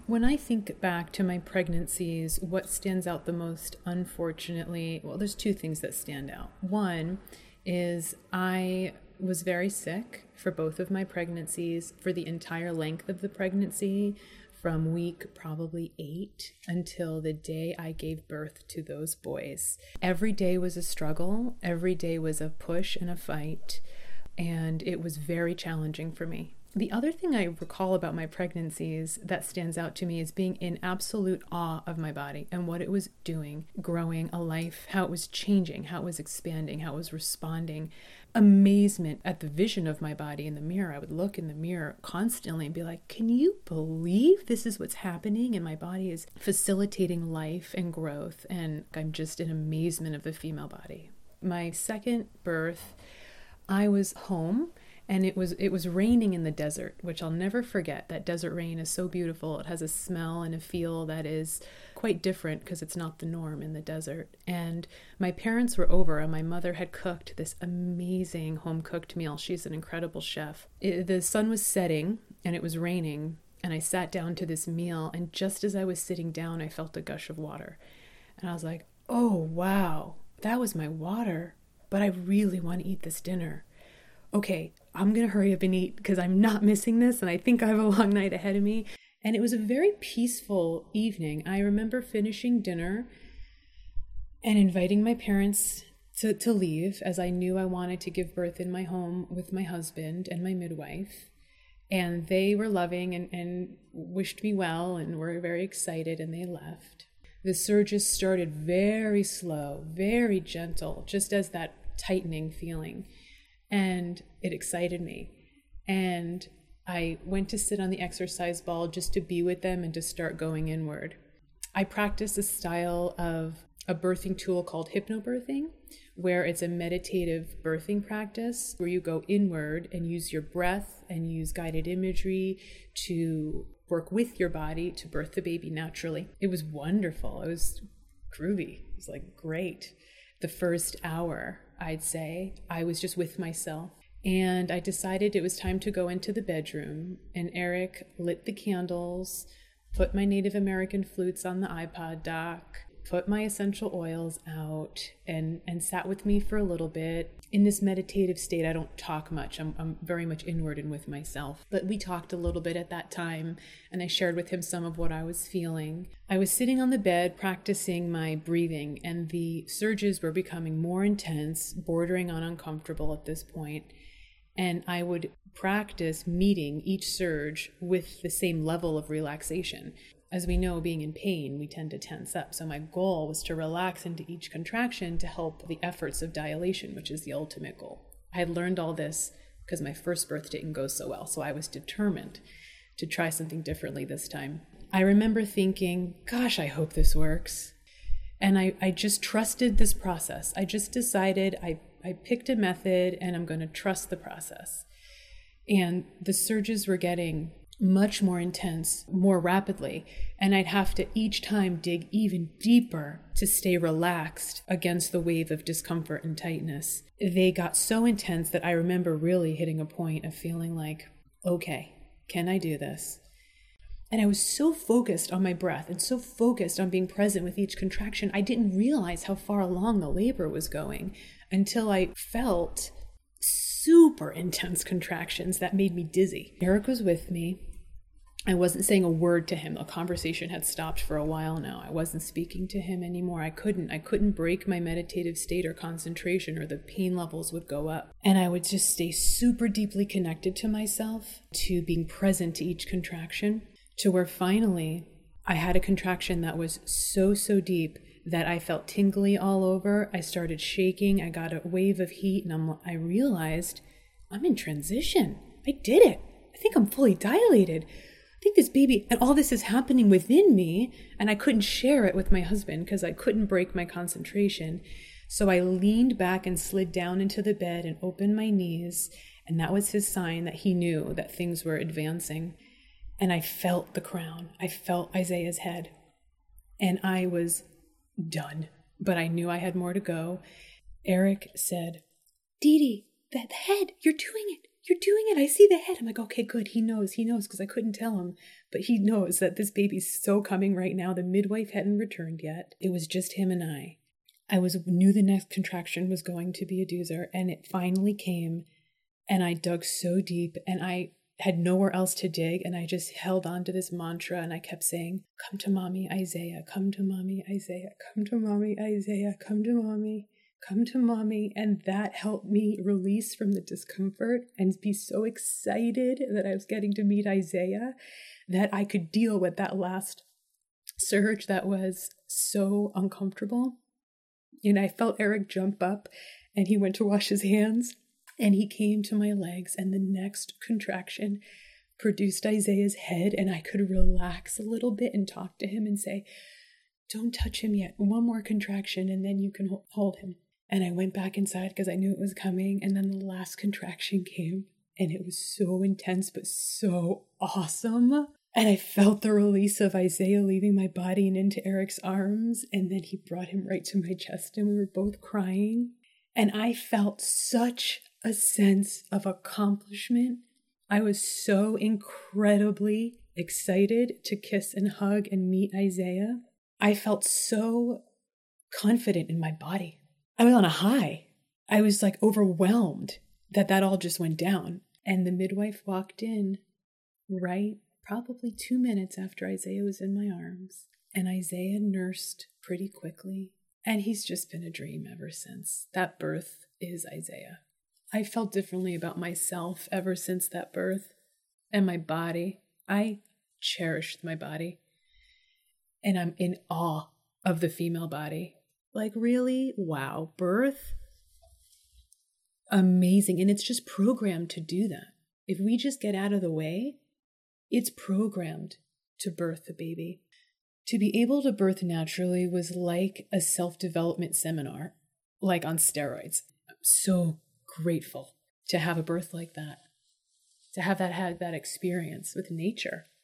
When I think back to my pregnancies, what stands out the most, unfortunately, well, there's two things that stand out. One is I was very sick for both of my pregnancies for the entire length of the pregnancy, from week probably 8 until the day I gave birth to those boys. Every day was a struggle. Every day was a push and a fight. And it was very challenging for me. The other thing I recall about my pregnancies that stands out to me is being in absolute awe of my body and what it was doing, growing a life, how it was changing, how it was expanding, how it was responding. Amazement at the vision of my body in the mirror. I would look in the mirror constantly and be like, can you believe this is what's happening? And my body is facilitating life and growth. And I'm just in amazement of the female body. My second birth, I was home. And it was raining in the desert, which I'll never forget. That desert rain is so beautiful. It has a smell and a feel that is quite different because it's not the norm in the desert. And my parents were over and my mother had cooked this amazing home-cooked meal. She's an incredible chef. The sun was setting and it was raining, and I sat down to this meal, and just as I was sitting down, I felt a gush of water. And I was like, oh, wow, that was my water, but I really want to eat this dinner. Okay, I'm going to hurry up and eat because I'm not missing this, and I think I have a long night ahead of me. And it was a very peaceful evening. I remember finishing dinner and inviting my parents to leave, as I knew I wanted to give birth in my home with my husband and my midwife. And they were loving and wished me well and were very excited, and they left. The surges started very slow, very gentle, just as that tightening feeling. And it excited me. And I went to sit on the exercise ball just to be with them and to start going inward. I practice a style of a birthing tool called hypnobirthing, where it's a meditative birthing practice where you go inward and use your breath and use guided imagery to work with your body to birth the baby naturally. It was wonderful. It was groovy. It was like great. The first hour, I'd say, I was just with myself. And I decided it was time to go into the bedroom. And Eric lit the candles, put my Native American flutes on the iPod dock, put my essential oils out, and sat with me for a little bit. In this meditative state, I don't talk much. I'm very much inward and with myself. But we talked a little bit at that time, and I shared with him some of what I was feeling. I was sitting on the bed practicing my breathing, and the surges were becoming more intense, bordering on uncomfortable at this point. And I would practice meeting each surge with the same level of relaxation. As we know, being in pain, we tend to tense up. So my goal was to relax into each contraction to help the efforts of dilation, which is the ultimate goal. I had learned all this because my first birth didn't go so well. So I was determined to try something differently this time. I remember thinking, gosh, I hope this works. And I just trusted this process. I just decided I picked a method and I'm going to trust the process. And the surges were getting much more intense, more rapidly, and I'd have to each time dig even deeper to stay relaxed against the wave of discomfort and tightness. They got so intense that I remember really hitting a point of feeling like, okay, can I do this? And I was so focused on my breath and so focused on being present with each contraction, I didn't realize how far along the labor was going until I felt super intense contractions that made me dizzy. Eric was with me. I wasn't saying a word to him. The conversation had stopped for a while now. I wasn't speaking to him anymore. I couldn't break my meditative state or concentration, or the pain levels would go up. And I would just stay super deeply connected to myself, to being present to each contraction, to where finally I had a contraction that was so deep that I felt tingly all over. I started shaking. I got a wave of heat, and I realized I'm in transition. I did it. I think I'm fully dilated. I think this baby, and all this is happening within me, and I couldn't share it with my husband because I couldn't break my concentration. So I leaned back and slid down into the bed and opened my knees, and that was his sign that he knew that things were advancing. And I felt the crown. I felt Isaiah's head, and I was done, but I knew I had more to go. Eric said, Dee Dee, that head, you're doing it. you're doing it. I see the head. I'm like, okay, good. He knows, because I couldn't tell him. But he knows that this baby's so coming right now. The midwife hadn't returned yet. It was just him and I. Knew the next contraction was going to be a doozer, and it finally came, and I dug so deep, and I had nowhere else to dig, and I just held on to this mantra, and I kept saying, come to mommy, Isaiah, come to mommy, Isaiah, come to mommy, Isaiah, come to mommy, come to mommy. And that helped me release from the discomfort and be so excited that I was getting to meet Isaiah that I could deal with that last surge that was so uncomfortable. And I felt Eric jump up, and he went to wash his hands, and he came to my legs, and the next contraction produced Isaiah's head, and I could relax a little bit and talk to him and say, don't touch him yet. One more contraction, and then you can hold him. And I went back inside because I knew it was coming, and then the last contraction came, and it was so intense but so awesome. And I felt the release of Isaiah leaving my body and into Eric's arms, and then he brought him right to my chest, and we were both crying. And I felt such a sense of accomplishment. I was so incredibly excited to kiss and hug and meet Isaiah. I felt so confident in my body. I was on a high. I was like overwhelmed that all just went down. And the midwife walked in probably 2 minutes after Isaiah was in my arms. And Isaiah nursed pretty quickly. And he's just been a dream ever since. That birth is Isaiah. I felt differently about myself ever since that birth. And my body. I cherished my body. And I'm in awe of the female body. Like, really? Wow. Birth? Amazing. And it's just programmed to do that. If we just get out of the way, it's programmed to birth the baby. To be able to birth naturally was like a self-development seminar, like on steroids. I'm so grateful to have a birth like that, to have had that experience with nature.